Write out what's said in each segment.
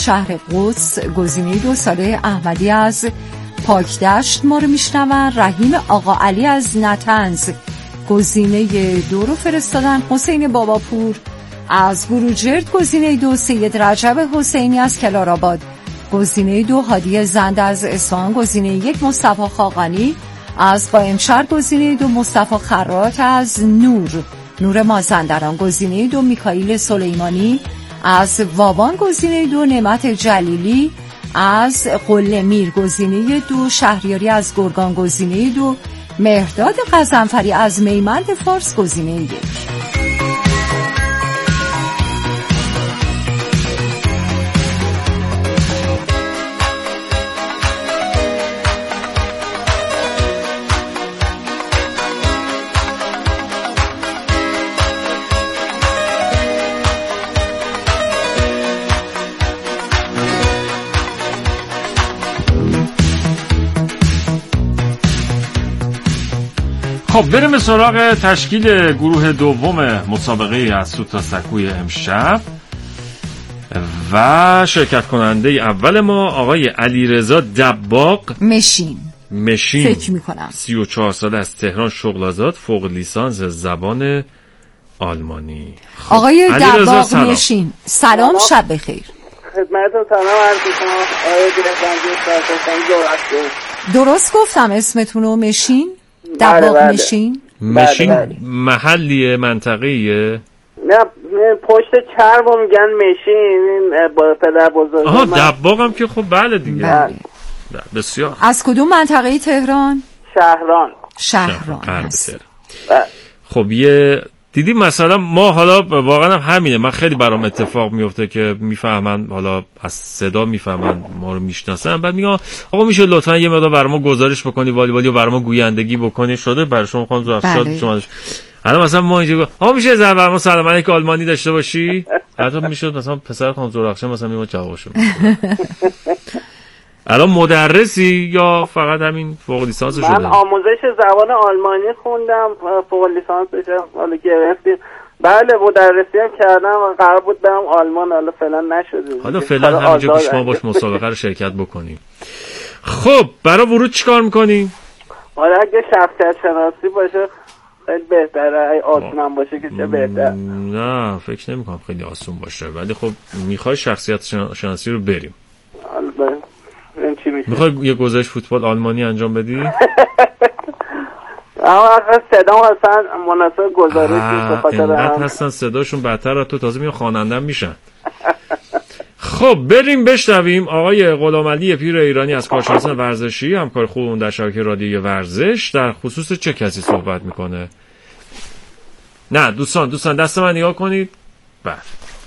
شهر قدس. گزینه 2 ساده احمدی از پاکدشت ما رو میشنون. رحیم آقا علی از نطنز گزینه 2 رو فرستادن. حسین باباپور از بروجرد گزینه 2. سید رجب حسینی از کلارآباد گزینه 2. هادی زند از اصفهان گزینه 1. مصطفی خاقانی از قائمشهر گزینه 2. مصطفی خراط از نور مازندران گزینه 2. میکائیل سلیمانی از واوان گزینه 2. نعمت جلیلی از قله میر گزینه 2. شهریاری از گرگان گزینه 2. مهرداد غضنفری از میمند فارس گزینه 1. خب بریم به سراغ تشکیل گروه دوم مسابقه از سوت تا سکوی امشب و شرکت کننده اول ما آقای علیرضا دباغ مشین فکر میکنم 34 ساله از تهران شغل آزاد، فوق لیسانس زبان آلمانی. خب. آقای دباغ مشین سلام، شب بخیر. خدمتتون سلام عرض می‌کنم. آقای درست گفتم اسمتونو؟ مشین دباغ مشین. محلیه، منطقه‌ایه؟ نه پشت چرب میگن مشین. با پدر بزرگ آها دباغ هم که خب بله دیگه. بله. بسیار. از کدوم منطقه تهران؟ شهران. خب یه دیدی مثلا ما حالا واقعا همینه، من خیلی برام اتفاق میفته که میفهمن، حالا از صدا میفهمن ما رو میشناسن، بعد میگم آقا میشه لطفا یه مقدار برام گزارش بکنی والیبالی و برام گویندگی بکنی. شده برای شما خانم زرفشاد شما الان مثلا ما اینجا آقا میشه زبر برام سلام علیک آلمانی داشته باشی؟ حتی میشد مثلا پسر خانم زرفشاد مثلا میگم جوابشو الان مدرسی یا فقط همین فوق لیسانس شده؟ من آموزش زبان آلمانی خوندم، فوق لیسانسش حالا گرفتیم. بله مدرسی هم کردم و قرار بود برم آلمان، حالا فعلا نشده. حالا فعلا همینجا پیش ما باش مسابقه رو شرکت بکنیم. خب برای ورود چیکار میکنیم؟ حالا اگه شخصیت شناسی باشه خیلی بهتره، اگه آسون باشه که چه بهتر. نه فکر نمیکنم خیلی آسون باشه، ولی خب میخوای شخصیت شناسی رو بریم. میخوای یه گزارش فوتبال آلمانی انجام بدی؟ اما صدا اصلا مناسب گزارش به خاطر هم هستن صداشون بدتر، تو تازه میان خواننده میشن. خب بریم بشنویم آقای غلامعلی پیر ایرانی از کارشناسان ورزشی، همکار خوبمون در شبکه رادیویی ورزش، در خصوص چه کسی صحبت میکنه. نه دوستان دست من نگاه کنید. بله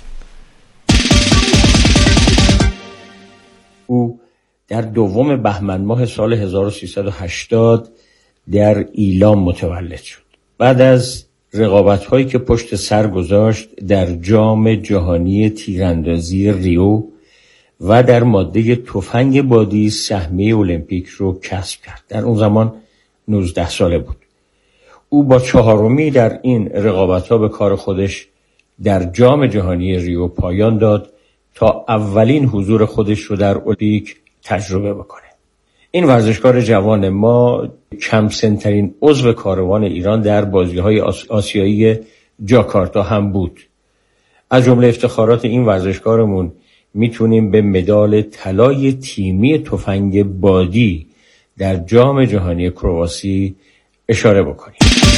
او در 2 بهمن ماه سال 1380 در ایلام متولد شد. بعد از رقابت‌هایی که پشت سر گذاشت در جام جهانی تیراندازی ریو و در ماده تفنگ بادی سهمیه المپیک رو کسب کرد. در اون زمان 19 ساله بود. او با 4می در این رقابت‌ها به کار خودش در جام جهانی ریو پایان داد تا اولین حضور خودش رو در المپیک تجربه بکنه. این ورزشکار جوان ما کم سن‌ترین عضو کاروان ایران در بازی‌های آسیایی جاکارتا هم بود. از جمله افتخارات این ورزشکارمون میتونیم به مدال طلای تیمی تفنگ بادی در جام جهانی کرواسی اشاره بکنیم.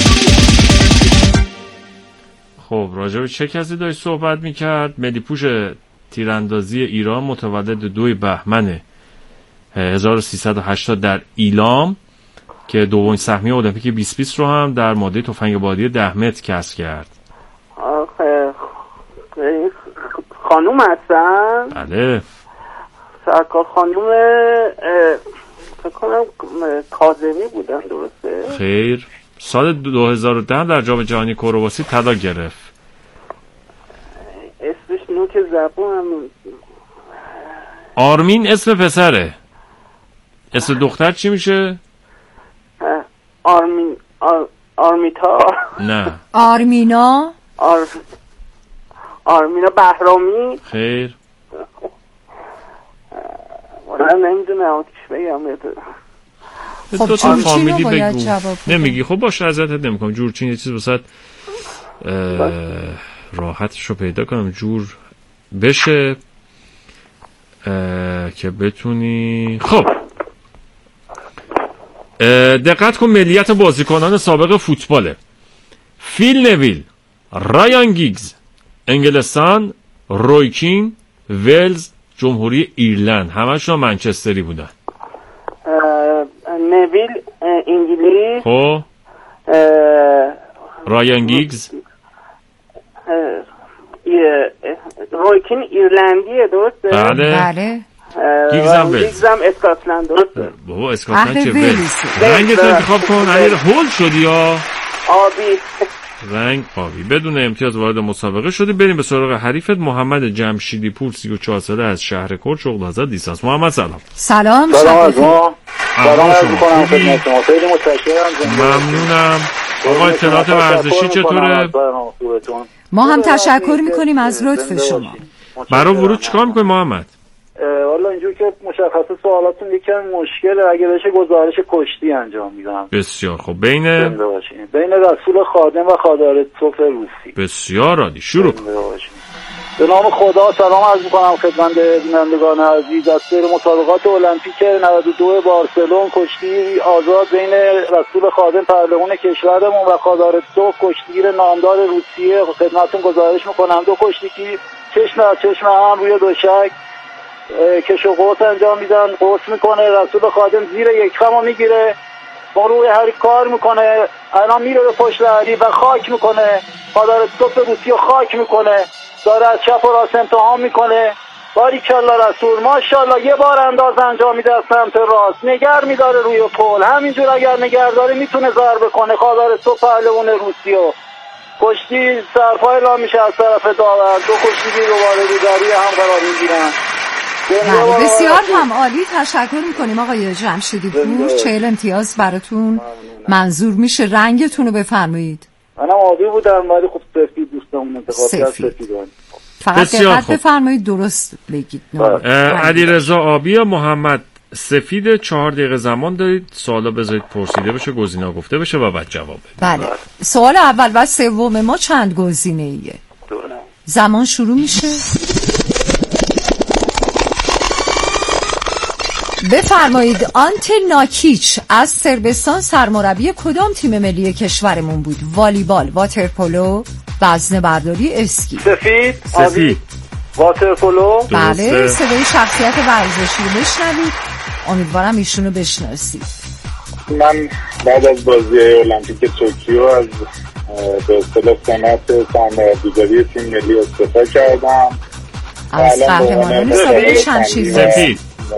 خب راجع به چه کسی داشت صحبت میکرد؟ ملیپوش تیراندازی ایران متولد 2 بهمن 1380 در ایلام که دومین سهمیه المپیک 2020 رو هم در ماده تفنگ بادی 10 متر کسب کرد. آخه خانوم هستن؟ بله سرکار خانوم فکر کنم کاظمی بودن، درسته؟ خیر، سال 2010 در جام جهانی کرواسی طلا گرفت. اسمش نوک زبون. آرمین اسم پسره، اسم دختر چی میشه؟ آرمیتا. نه آرمینا بهرامی. خیر. من نمیدونم چی بگم بهتون. خب دو تا فامیلی باید بگو. جواب نمیگی خب باشه ازت نمیکنم. جورچین یه چیز واسه راحتشو پیدا کنم جور بشه که بتونی. خب دقت کن ملیت بازیکنان سابق فوتباله: فیل نویل، رایان گیگز، انگلستان، روی کین، ولز، جمهوری ایرلند. همشون منچستری بودن. نویل انگلیس، خب رایان گیگز روی کین ایرلندیه درسته؟ بله گیگزم اسکاتلند درسته؟ بابا اسکاتلند چه ولز. رنگت انتخاب کن. علی هول شدی یا آبی؟ رنگ آبی. بدون امتیاز وارد مسابقه شدی. بریم به سراغ حریفت محمد جمشیدی پور، 34 ساله، از شهر کرد، شغل حضرت لیسانس. محمد سلام. سلام از شما. سلام عرض می‌کنم خدمت شما. خیلی متشکرم. ممنونم. آقا اطلاعات ورزشی چطوره؟ ما هم تشکر میکنیم از لطف شما. برای ورود چیکار میکنی محمد؟ والا اینجور که مشخصه سوالاتون یکم مشکله. اگه بشه گزارش کشتی انجام میدم. بسیار خب. بین رسول خادم و خادر توف روسی. بسیار عالی. شروع کن. به نام خدا سلام عرض می‌کنم خدمت بینندگان عزیز. از سیر مسابقات المپیک 92 بارسلون کشتی آزاد بین رسول خادم پهلوان کشورمون و خادر توف کشتیگیر نامدار روسیه خدمتتون گزارش می‌کنم. دو کشتیگیر چشم از چشم هم روی دوشک کش و قوس انجام میدن. قوس میکنه، رسول خادم زیر یک خمو میگیره، با روی هر کار میکنه، الان میره به پشت علی و خاک میکنه. خادر توف روسیه خاک میکنه، داره از چپ و راست امتحان میکنه. باریکالله رسول ماشاءالله. یه بار انداز انجام میده از سمت راست، نگر میداره روی پل. همینجور اگر نگر داره میتونه ضربه کنه. خادر توف پهلوان روسیه کشتی سرپای لا میشه از طرف داور. دو کشتیگیر دوباره روی هم قرار میگیرن. بله بسیار هم عالی. تشکر میکنیم آقای جمشیدی پور. 40 امتیاز براتون منظور میشه. رنگتون رو بفرمایید. منم آبی بودم ولی خب سفید دوستامون انتخاب کرد سفیدون. فقط دقت بفرمایید درست بگید. علیرضا آبی یا محمد سفید. 4 دقیقه زمان دارید. سوالا بذارید پرسیده بشه، گزینه‌ها گفته بشه و بعد جواب بدید. بله. سوال اول و سوم ما چند گزینه‌ایه؟ زمان شروع میشه. بفرمایید آنت ناکیچ از صربستان سرمربی کدام تیم ملی کشورمون بود؟ والیبال، واترپولو، وزنه برداری، اسکی؟ سفید. واترپولو. بله. صدای شخصیت ورزشی رو بشنوید. امیدوارم ایشونو بشناسید. من بعد از بازی المپیک توکیو از به اصطلاح سمت سرمربیگری تیم ملی استعفا کردم. از قهرمانان سابق شمشیربازی.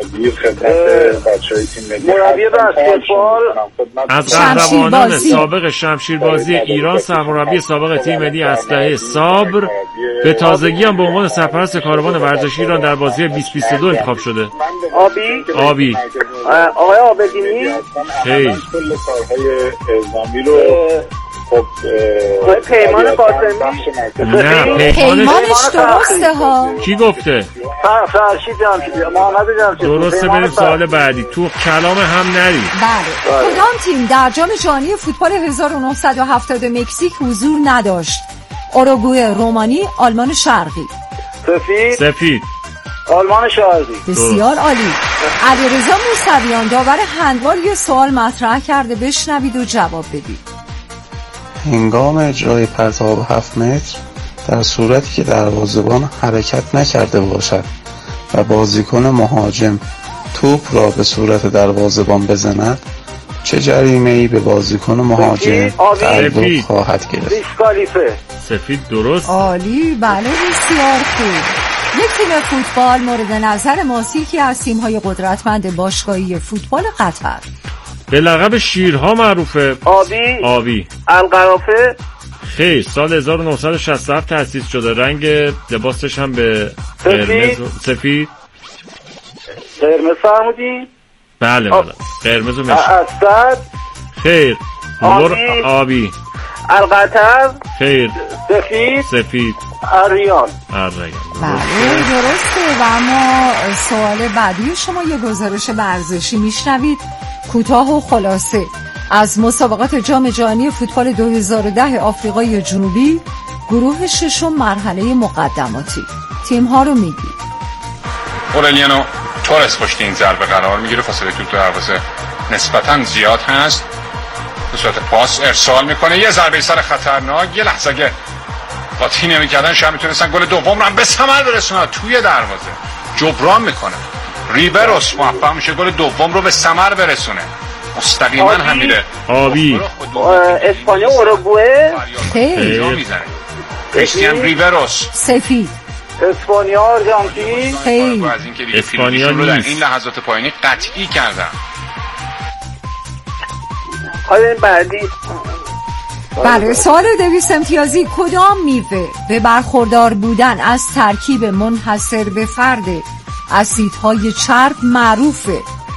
مربی بسکتبال از قهرمانان سابق شمشیربازی ایران، سرمربی سابق تیم ملی اسلحه صبر، به تازگی هم به عنوان سرپرست کاروان ورزشی ایران در بازی 2022 انتخاب شده. آبی. آقای آبدینی. خیلی کل کارهای اعزامی رو خب پیمان قاسمی. نه پیمانش درسته ها. کی گفته؟ فرشید جمشیدی. محمد جمشیدی. درسته. بریم سوال بعدی. تو کلام هم نری. بله. کدام تیم در جام جهانی فوتبال 1970 مکزیک حضور نداشت؟ اوروگوئه، رومانی، آلمان شرقی؟ سفید. آلمان شرقی. بسیار عالی. علیرضا موسویان داور هندبال یه سوال مطرح کرده، بشنوید و جواب بدید. هنگام اجرای پرتاب 7 متر در صورتی که دروازه‌بان حرکت نکرده باشد و بازیکن مهاجم توپ را به صورت دروازه‌بان بزند، چه جریمه‌ای به بازیکن مهاجم تعلق خواهد گرفت؟ سفید. درست. عالی. بله بسیار خوب. یک تیم فوتبال مورد نظر ماست یکی از تیم‌های قدرتمند باشگاهی فوتبال قطر. به لقب شیرها معروفه. آبی. القرافه. خیر. سال 1967 تأسیس شده. رنگ لباسش هم به قرمز. سفید. قرمز فرمودی؟ بله. قرمز و مشکی. اسد. خیر. آبی. القطر. خیر. سفید. اریان. بله درسته. و اما سوال بعدی شما یه گزارش ورزشی میشنوید کوتاه و خلاصه از مسابقات جام جهانی فوتبال 2010 آفریقای جنوبی گروه ششم مرحله مقدماتی. تیم ها رو میگید. اورلیانو تورس پشت این ضربه قرار میگیره، فاصله توپ تو دروازه نسبتاً زیاد هست، به صورت پاس ارسال میکنه، یه ضربه سر خطرناک. یه لحظه اگه قاطی نمیکردن شاید میتونستن گل دوم رو هم به ثمر برسونن. توی دروازه جبران میکنه، ریبروس موفق میشه گل دوم رو به ثمر برسونه. مستقیما هم میره آبی. اسپانیا اوروگوئه. میزنه کریستیان ریبروس. سفید. اسپانیا آرژانتین. از اینکه دیگه فیلمشون رو در این لحظات پایانی قطعی کردن. حالا بعدی. بله سوال 200 امتیازی. کدام میوه به برخوردار بودن از ترکیب منحصر به فرد اسیدهای چرب معروفه؟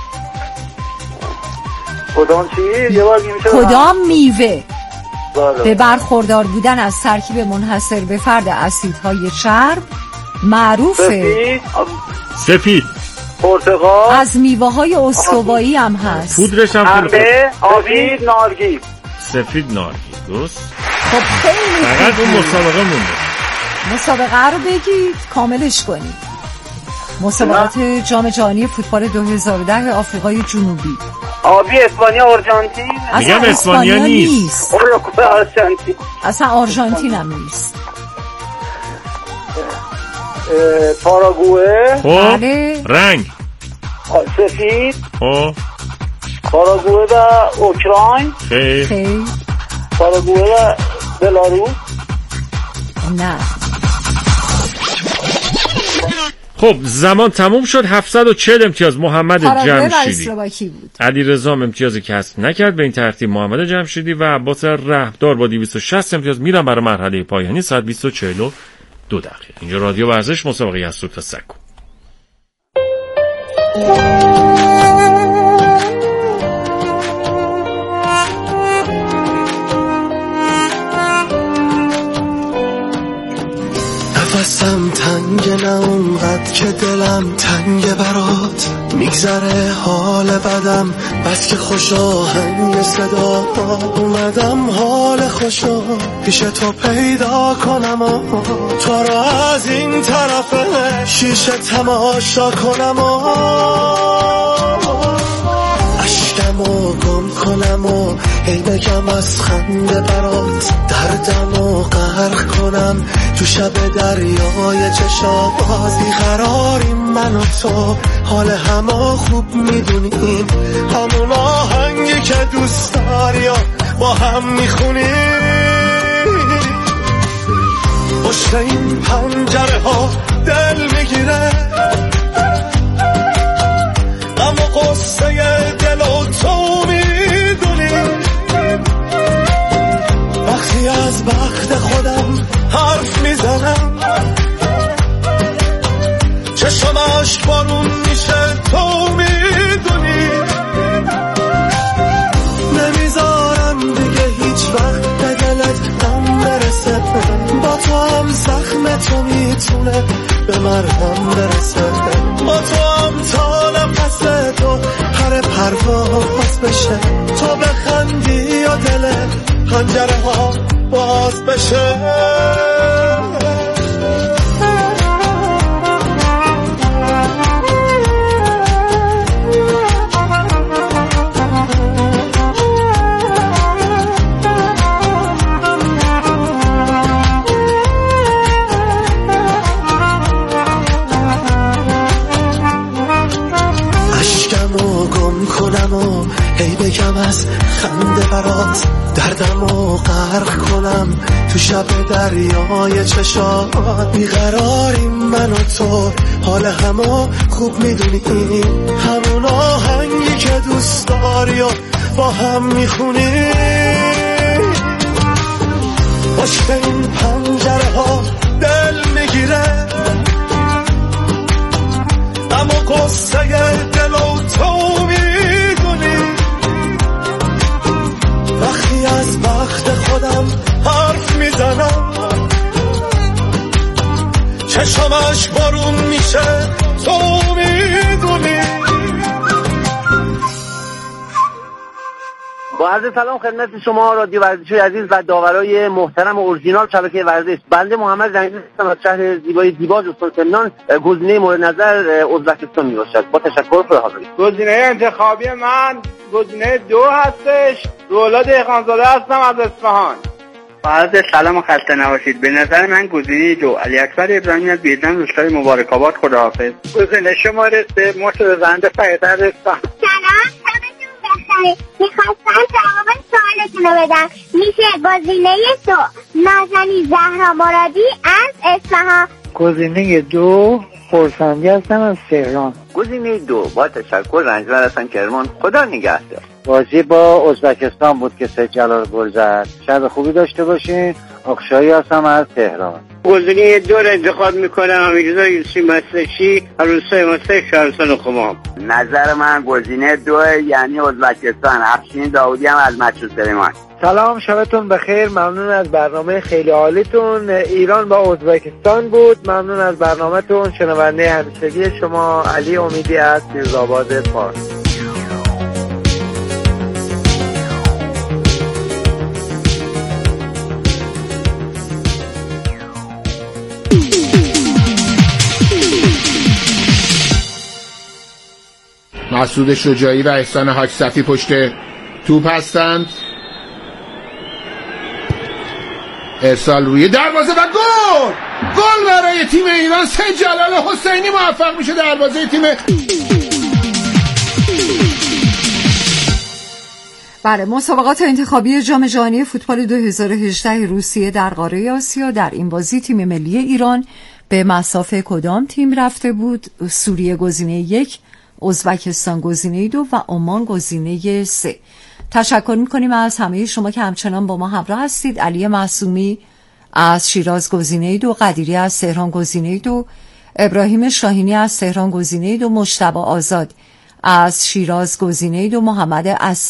کدام میوه به برخوردار بودن از ترکیب منحصر به فرد اسیدهای چرب معروفه؟ سفید. پرتقال. از میوه های استوایی هم هست. پودرش هم انبه، آبی، نارگیل. سفید نارگیل. درست. خب خیلی فقط اون مسابقه مونده. مسابقه رو بگید کاملش کنید. مسابقات جام جهانی فوتبال 2010 آفریقای جنوبی. آبی اسپانیا آرژانتین. میگم اسپانیا نیست. آرژانتین. اصلا آرژانتین هم نیست. پاراگوئه. بله. رنگ. سفید. پاراگوئه و اوکراین. خیر. پاراگوئه و بلاروس. نه. خب زمان تموم شد. 740 امتیاز محمد جمشیدی. علیرضا امتیاز کسب نکرد. به این ترتیب محمد جمشیدی و عباس رهبدار با 260 امتیاز میرن برای مرحله پایانی. ساعت 20:42. اینجا رادیو ورزش، مسابقه از سوت سکو. نفسم تنگ نه اونقدر که دلم تنگ برات، میگذره حال بدم بس که خوش آهنگ صدا اومدم حال خوشو پیش تو پیدا کنم و تو را از این طرف شیشه تماشا کنم و اشکمو گم کنم و هی بگم از خنده برات، دردمو غرق کنم تو شب دریای چشات. بیقراریم من و تو، حال همه خوب میدونیم، همون آهنگی که دوست داری با هم میخونیم. پشت این پنجره ها دل میگیره، اما قصه دل و تو میدونی. وقتی از بخت خودم حرف میزنم، چشم عشق بارون میشه تو میدونی. نمیذارم دیگه هیچ وقت به دلت غم برسه، با تو هم زخم تو میتونه به مرهم برسه، با تو هم تا نفس تو پر پرواز بشه، تو بخندی و دل پنجره ها باز بشه. اشکمو گم کنم و هی بگم از خنده برات، دردمو غرق کنم تو شب دریای چشات. بیقراریم من و تو، حال همه خوب میدونی، همون آهنگی که دوست داری و با هم میخونی. پشت این پنجره ها دل میگیره، اما قصه دل و تو میدونی. وقتی از بخت خودم حرف میزنم، چشمش بارون میشه تو میدونی. با عرض سلام خدمت شما رادیو ورزشی عزیز و داورای محترم اورجینال شبکه ورزش. بنده محمد رنگی هستم از شهر زیبای دیباج استان سمنان. گزینه مورد نظر ازبکستان میباشد. با تشکر پر حاضری. گزینه انتخابی من گزینه 2 هستش. رولا دهقانزاده هستم از اصفهان. با عرض سلام و خسته نباشید. به نظر من گزینه 2 علی اکبر ابراهیمی از بیرجان روستای مبارک آباد. خداحافظ. گزینه شماره 3 مرتضی زنده فیض‌تر رستم. میخواستم جواب سوالتون رو بدم. میشه گزینه 2 نازنین زهرا مرادی از اصفهان. گزینه 2 خورسندی هستم از تهران. گزینه 2 با تشکر رنجبر هستم کرمان. خدا نگهدار. بازی با ازبکستان بود که سید جلال گل زد. شب خوبی داشته باشین. اقشایی هستم از تهران. گزینه 2 رو انتخاب میکنم. امیرزا یوسفی مسلکی از روستای مسلک شهرستان خمام. نظر من گزینه 2 یعنی ازبکستان. افشین داودی هم از مشروط سلیمان. سلام، شبتون بخیر. ممنون از برنامه خیلی عالیتون. ایران با ازبکستان بود. ممنون از برنامه‌تون. شنونده همیشگی شما علی امیدی از فیروزآباد فارس. مسعود شجاعی و احسان حاج صفی پشت توپ هستند. ارسال روی دروازه و گل برای تیم ایران. سید جلال حسینی موفق میشه دروازه تیم. بله، مسابقات انتخابی جام جهانی فوتبال 2018 روسیه در قاره آسیا. در این بازی تیم ملی ایران به مصاف کدام تیم رفته بود؟ سوریه گزینه 1، ازبکستان گزینه 2 و عمان گزینه 3. تشکر میکنیم از همه شما که همچنان با ما همراه هستید. علی معصومی از شیراز گزینه 2، قدیری از تهران گزینه 2، ابراهیم شاهینی از تهران گزینه 2، مجتبی آزاد از شیراز گزینه 2، محمد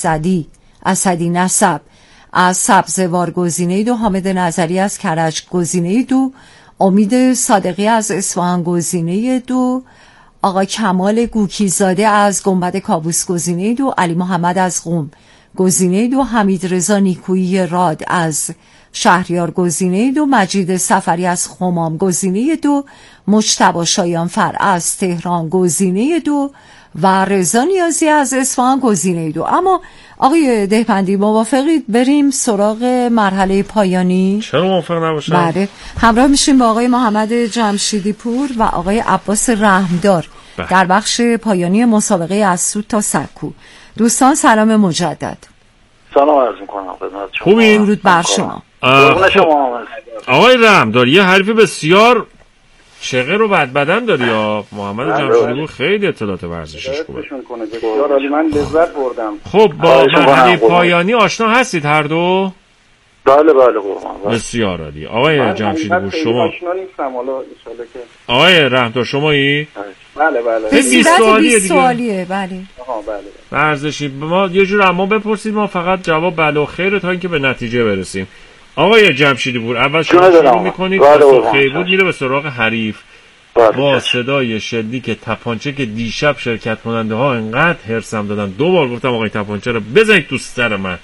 اسدی نسب از سبزوار گزینه 2، حامد نظری از کرج گزینه 2، امید صادقی از اصفهان گزینه 2، آقا کمال گوکیزاده از گنبد کابوس گزینه 2، علی محمد از قم گزینه 2، حمید رضا نیکویی راد از شهریار گزینه 2، مجید سفری از خمام گزینه 2، مجتبی شایانفر از تهران گزینه 2 و رضا نیازی از اصفهان گزینه 2. اما آقای دهپندی موافقید بریم سراغ مرحله پایانی؟ چرا موافق نباشم؟ بله، همراه میشیم با آقای محمد جمشیدی پور و آقای عباس رحمدار در بخش پایانی مسابقه از سود تا سکو. دوستان سلام مجدد. سلام عرض میکنم خدمت شما. خوبین؟ درود بر شما. آقای رحمدار یه حرفی بسیار شقه رو بدن داری یا محمد جمشیدی پور خیلی اطلاعات ورزشیش خوبه. بسیار عالی، من لذت بردم. خب با مرحله پایانی آشنا هستید هر دو؟ بله قربان. بسیار عالی. آقای جمشیدی پور شما آشنا نیستم، حالا ان شاءالله که آقای رحمدار شمایی؟ بله. 20 سوالیه. بله. ورزشی ما یه جور اما بپرسید، ما فقط جواب بله و خیره تا اینکه به نتیجه برسیم. آقای جمشیدی پور اول شما شروع میکنید. خیلی بود میره به سراغ حریف با صدای شلیک تپانچه که دیشب شرکت کننده ها انقدر هرسم دادن. 2 بار گفتم آقای تپانچه رو بزنید تو سر من.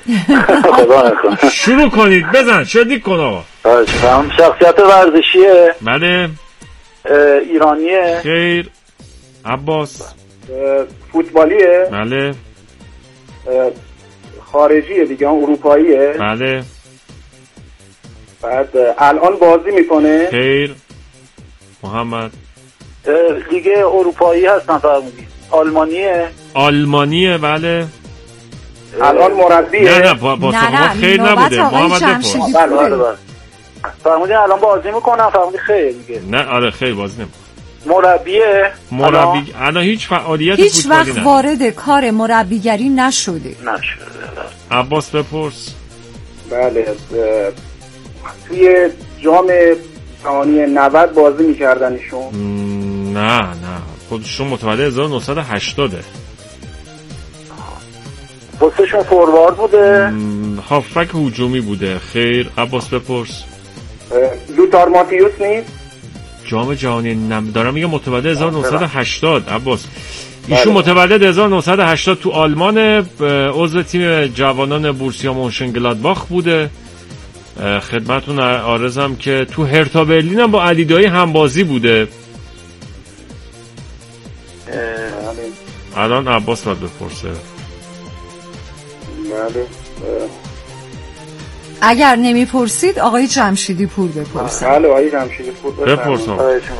شروع کنید، بزن، شلیک کن آقا. شخصیت ورزشیه؟ بله. ایرانیه؟ خیر. عباس. فوتبالیه؟ بله. خارجیه دیگه، اروپاییه؟ بله. بعد الان بازی میکنه؟ خیر. محمد. لیگ اروپایی هستن فرمودید. آلمانیه؟ بله. الان مربیه؟ نه با شما خیر نبوده. محمد بپرس. بله. فرمودید الان بازی میکنن؟ فرمودید خیر دیگه. نه آره خیر بازی نمیکنه. مربی الان هیچ فعالیت هیچ فوتبالی وقت نداره. وارد کار مربیگری نشده. عباس بپرس. بله. توی جام جهانی 90 بازی میکردن ایشون؟ نه خودشون متولد 1980. پستشون فوروارد بوده. هافبک هجومی بوده. خیر عباس بپرس. لوتار ماتیوس نیست؟ جام جهانی دارم میگم متولد 1980 عباس. ایشون متولد 1980 تو آلمان، عضو تیم جوانان بورسیا مونشنگلادباخ بوده. خدمتتون عرضم که تو هرتا برلین هم با علی دایی همبازی بوده. الان عباس باید بپرسه. بله. اگر نمیپرسید آقای جمشیدی پور بپرسه. بله آقای جمشیدی پور بپرسم.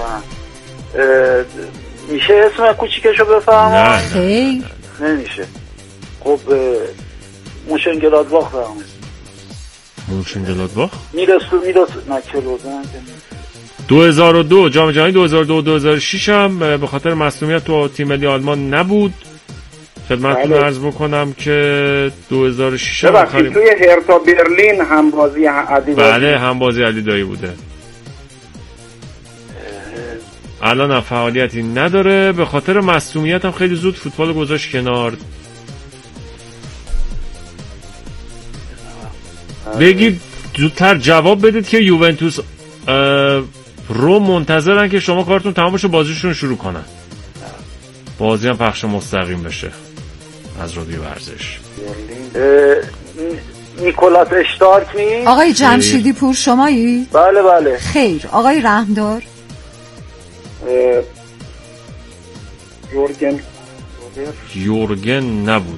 میشه اسم کوچیکشو بفهمم؟ نه خیر نمیشه. خب مونشنگلادباخ بفهمم. مونشنگلادباخ؟ میرسو نکلوزن 2002 جام جهانی 2002 2006 هم به خاطر مصونیت تو تیم ملی آلمان نبود. خدمتتون عرض بکنم که 2006 آخرین توی هرتا برلین هم بازی علی دایی. بله هم بازی علی دایی بوده. الان هم فعالیتی نداره، به خاطر مصونیت هم خیلی زود فوتبال گذاشت کنار. بگید زودتر جواب بدید که یوونتوس رو منتظرن که شما کارتون تمام بشه بازیشون شروع کنن، بازی هم پخش مستقیم بشه از رادیو ورزش. نیکولاس اشتارک نیست؟ آقای جمشیدی پور شمایی؟ بله بله. خیر آقای رحمدار. یورگن نبود.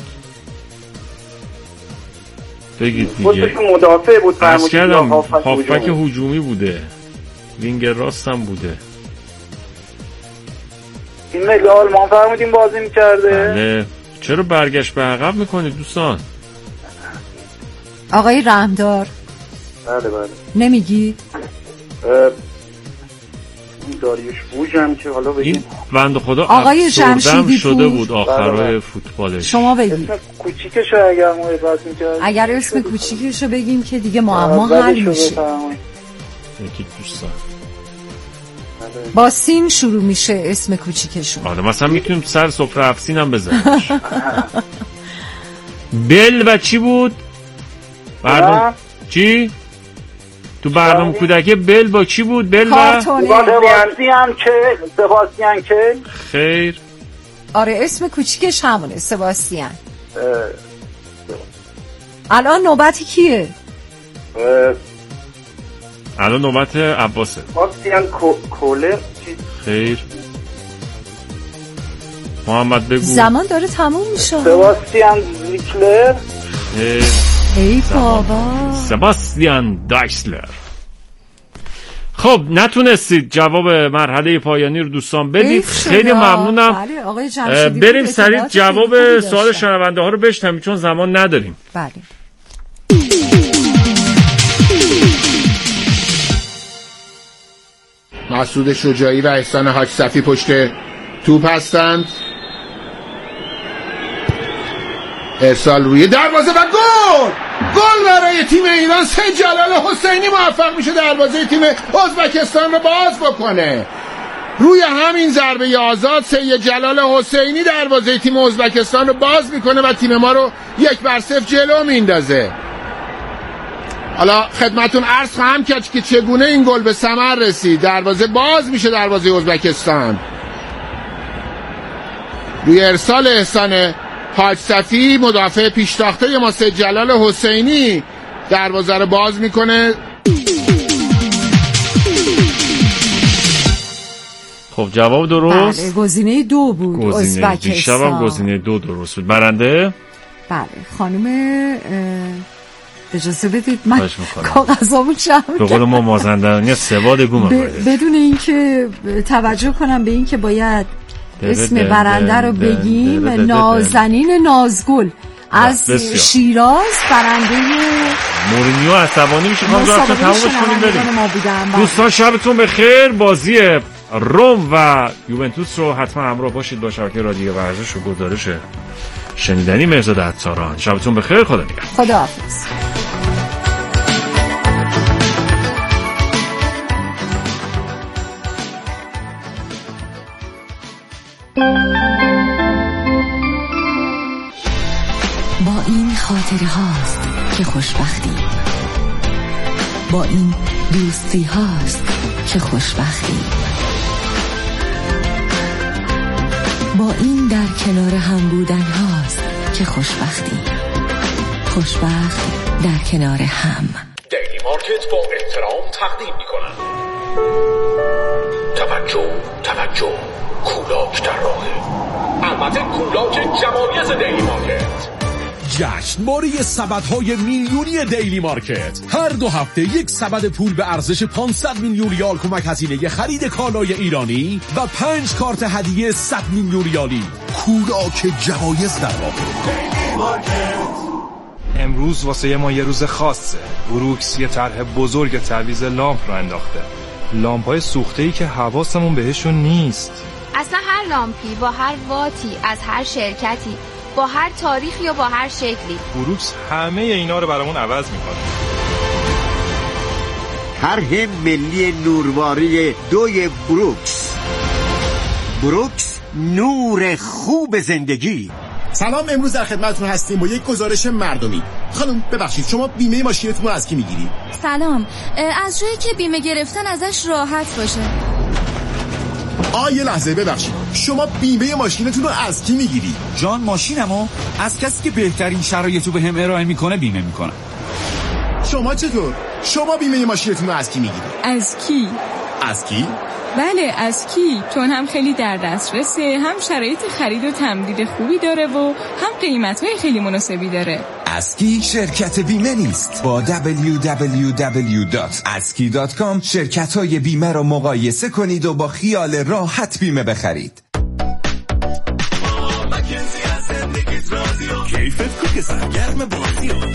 بگید دیگه. مدافع بود. عرض کردم هافبک هجومی بوده، وینگر راست هم بوده. این ملی آلمان فرمودین بازی میکرده؟ بله. چرا برگشت به عقب میکنید دوستان؟ آقای رحمدار. بله بله. نمیگید؟ داریوش بوجم که حالا بگیم این بنده خدا آقای جمشیدی شده بود آخرای فوتبالش. شما بگید اسم کوچیکشو اگر محبت میکرد، اگر اسم کوچیکشو بگیم که دیگه معما حل میشه. یکی دوستان با سین شروع میشه اسم کوچیکشون. آره مثلا میتونیم سر سفره افسین هم بزنیم. بل و چی بود؟ برنامه چی؟ تو برنامه کودکی بل با چی بود؟ بل و سباستیان کل. خیر. آره اسم کوچیکش همونه سباستیان. الان نوبتی کیه؟ الان نوبت عباسه. سباستیان کوله. خیر محمد بگو. زمان داره تموم میشه. سباستیان زیکلر. ای بابا سباستیان دایسلر. خب نتونستید جواب مرحله پایانی رو دوستان بدید، خیلی ممنونم. بله، بریم سریع جواب سوال شنونده ها رو بشنویم چون زمان نداریم. بله. مسعود شجاعی و احسان حاج صفی پشت توپ هستند. ارسال روی دروازه و گل برای تیم ایران. سید جلال حسینی موفق میشه دروازه تیم ازبکستان رو باز بکنه. روی همین ضربه آزاد سید جلال حسینی دروازه تیم ازبکستان رو باز میکنه و تیم ما رو 1-0 جلو میندازه. حالا خدمتون عرض خواهم کرد که چگونه این گل به ثمر رسید. دروازه باز میشه دروازه ازبکستان روی ارسال احسان حاج صفی. مدافع پیشتاخته ما سید جلال حسینی دروازه رو باز میکنه. خب جواب درست. بله گزینه 2 بود. گزینه دیشبم گزینه 2 درست بود. برنده بله خانم اجازه بدید من کاغذامو جمع به قول ما مازندرانی سوادگو بدون اینکه توجه کنم به اینکه باید اسم برنده رو بگیم. نازنین نازگل از شیراز برنده. مورینیو عصبانی میشه خواهم رفتن تمومش کنیم بریم. دوستان شبتون بخیر. بازی روم و یوونتوس رو حتما همراه باشید با شبکه رادیو ورزش و گزارش شنیدنی مهرزاد عطاران. شبتون بخیر. خدا نگهدار. خداحافظ. خاطره هاست که خوشبختی، با این دوستی هاست که خوشبختی، با این در کنار هم بودن هاست که خوشبختی. خوشبخت در کنار هم. دیلی مارکت با احترام تقدیم می‌کند. توجه کولاک در راهه. البته کولاک جمایز دیلی مارکت. جشنواره سبدهای میلیونی دیلی مارکت. هر 2 هفته یک سبد پول به ارزش 500 میلیون ریال کمک هزینه خرید کالای ایرانی و 5 کارت هدیه 100 میلیون ریالی. کولاک جوایز در راه. دیلی مارکت. امروز واسه ما یه روز خاصه. بروکس یه طرح بزرگ تعویض لامپ رو انداخته. لامپ‌های سوخته‌ای که حواسمون بهشون نیست. اصلا هر لامپی با هر واتی از هر شرکتی با هر تاریخی یا با هر شکلی، بروکس همه اینا رو برامون عوض میکنه. طرح ملی نورواری 2 بروکس نور خوب زندگی. سلام، امروز در خدمتتون هستیم با یک گزارش مردمی. خانم ببخشید، شما بیمه ماشینتون رو از کی میگیری؟ سلام، از جایی که بیمه گرفتن ازش راحت باشه. یه لحظه ببخشید، شما بیمه ماشینتون رو از کی میگیری؟ جان، ماشینمو از کسی که بهترین شرایطو بهم ارائه میکنه بیمه میکنم. شما چطور؟ شما بیمه ماشینتون رو از کی میگیری؟ از کی؟ از کی؟ بله، از کی؟ چون هم خیلی در دسترسه، هم شرایط خرید و تمدید خوبی داره و هم قیمت‌های خیلی مناسبی داره. اسکی شرکت بیمه نیست. با www.aski.com شرکت‌های بیمه رو مقایسه کنید و با خیال راحت بیمه بخرید. کیفت کو که سرگرم بازی ها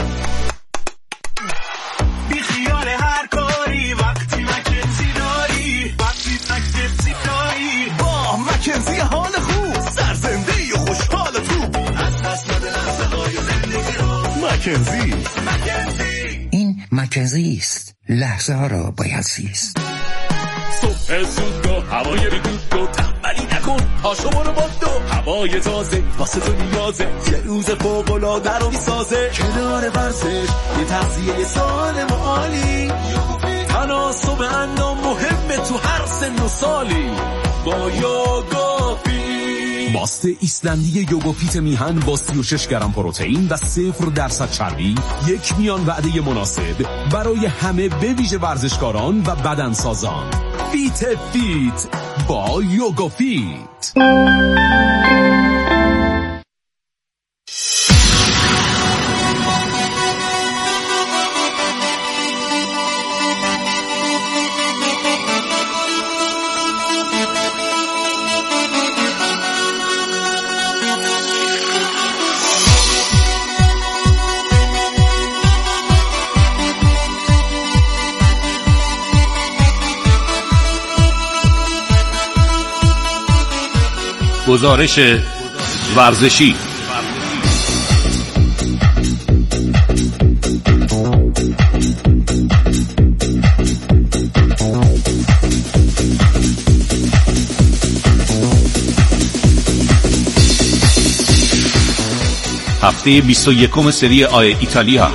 بی خیال هر کاری وقتی مکنزی داری، وقتی مکنزی داری با مکنزی حال خوب، سرزنده و خوشحال تو، از دست نده لحظه های زندگی رو. مکنزی این مکنزی است، لحظه ها را باید زیست. صبح زود و هوای ریدود و تنبلی نکن، پاشو برو باندو هوای تازه واسه تو نیازه، یه روز فوق‌العاده رو میسازه. کنار ورزش یه تغذیه سالم و عالی، تناسب اندام مهمه تو هر سن و سالی. با یوگافیت ماست ایسلندی یوگافیت میهن با 36 گرم پروتئین و 0% چربی، یک میان وعده مناسب برای همه به ویژه ورزشکاران و بدنسازان. فیت با یوگافیت. گزارش ورزشی. هفته 21 سری آ ایتالیا.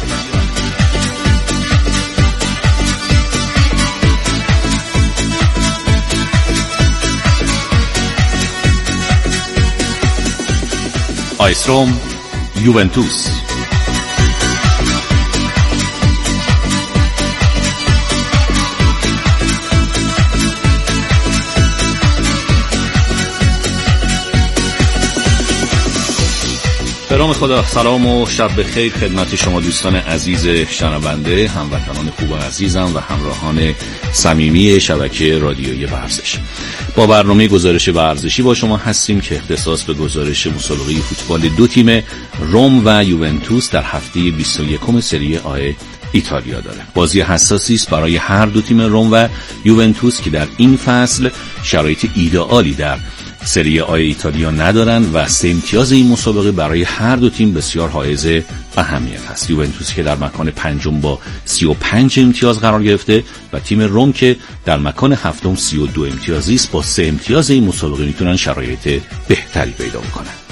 AS روم یوونتوس. به نام خدا، سلام و شب بخیر خدمت شما دوستان عزیز شنونده، هموطنان خوب و عزیزم و همراهان صمیمی شبکه رادیویی ورزش. با برنامه گزارش ورزشی با شما هستیم که اختصاص به گزارش مسابقه فوتبال 2 تیم روم و یوونتوس در هفته 21 سری آ ایتالیا داره. بازی حساسی است برای هر دو تیم روم و یوونتوس که در این فصل شرایط ایدئالی در سری آ ایتالیا ندارن و 3 امتیاز این مسابقه برای هر دو تیم بسیار حائز اهمیت است. یوونتوس که در مکان 5 با 35 امتیاز قرار گرفته و تیم روم که در مکان 7 32 امتیازی است، با 3 امتیاز این مسابقه میتونن شرایط بهتری پیدا کنن.